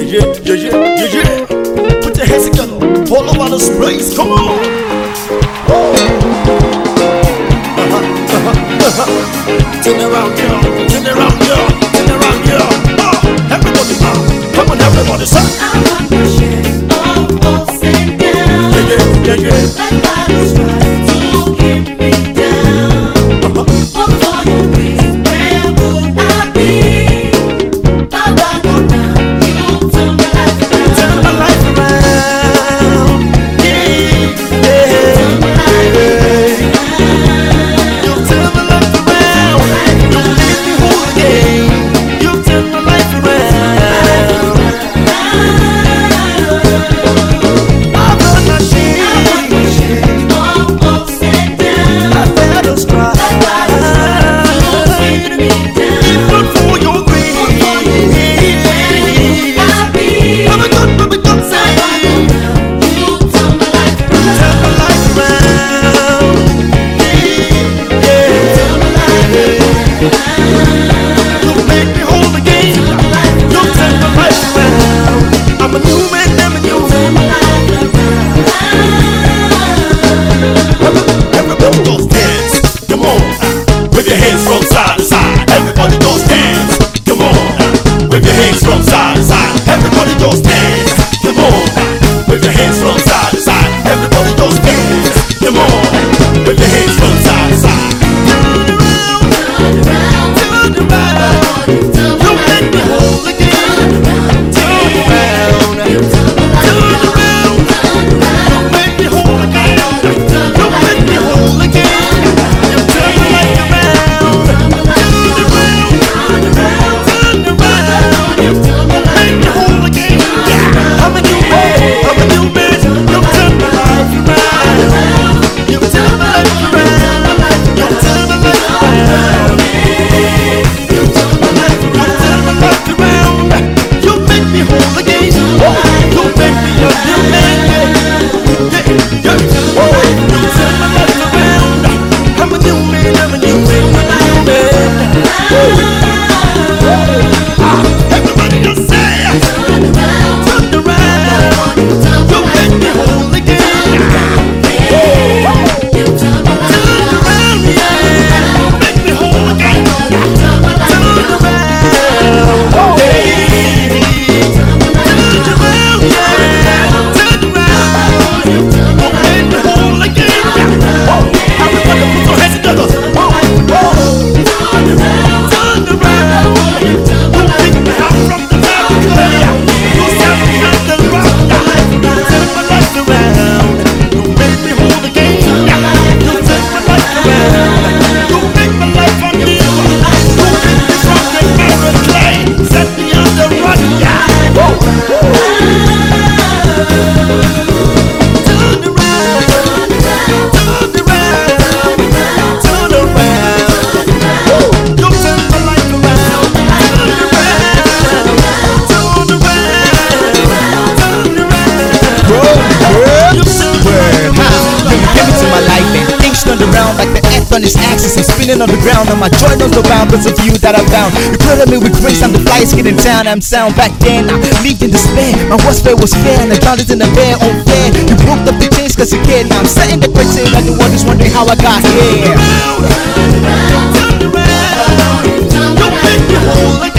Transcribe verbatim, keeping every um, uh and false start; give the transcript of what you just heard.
yeah, yeah, yeah, yeah, yeah. Put your hands together all over this place. Come on. Uh-huh, uh-huh, uh-huh. Turn around, girl. Turn around, girl. Turn around, girl. Oh, everybody, uh, come on, everybody, son. I want my share of ups and downs. Yeah, yeah, yeah, yeah. Like bodies try to get me down. Uh-huh. But for your grace, where would I be? But I go down, you turn my life around. Turn my life around. Yeah, yeah. Turn my life around. You turn my life around. You make me whole again. You turn my life around. I've done my share Of ups and downs. I've had a stride. Like bodies try to get me down. But for your grace, I'll be. I'm a good, I'm a good saint. You turn my life around. Turn my life around. Yeah, Turn my life you make me whole again. You turn my life around. I'm a new man, I'm a new man. Everybody goes dance, come on, uh, with your hands from side to side. Everybody goes dance, come on, uh, with your hands from side to side. Everybody goes dance, come on, uh, with your hands from side to side. Everybody goes dance, come on, uh, with your hands from side to side. Turn around, turn around, you make me whole again. Turn around, turn around, you make me whole again. You make me whole again. You turn my life around. Turn around, turn around, you make me whole again. I'm a new man, I'm a new man. You turn my life around. You turn my life around. You turn my life around. You turn my life around. You make me whole again. You make me a new man. Yeah, yeah, yeah. You turn my life around. I'm a new man. I'm a new man. I'm a new man. Everybody just say, turn around. You make me whole again. Turn around, yeah. Make me whole again. Turn around. Hey. Turn around, yeah. Turn around. You make me whole again. Everybody put your hands together. Turn around. You pick me up from the valley clay. You set me on the rock. You turn my life around. You make me whole again. You turn my life around. You make my life anew. You pick me from the valley clay. Set me on the rock. Turn around. Turn around. Turn around. You turn my life around. Turn around. Turn around. Turn around. Bro, girl, You turn my word, life huh? When you came into my life and things turned around like the earth on its axis and spinning on the ground, and my joy knows no bound because of you that I found. You credit me with grace, I'm the flyest kid in town. I'm sound back then, I lived in despair. My warfare was fair, and the ground is in the bear unfair. You broke up the chains cause you cared. Now I'm setting the criteria, and the one who's wondering how I got here. around. Turn around. You make me whole again.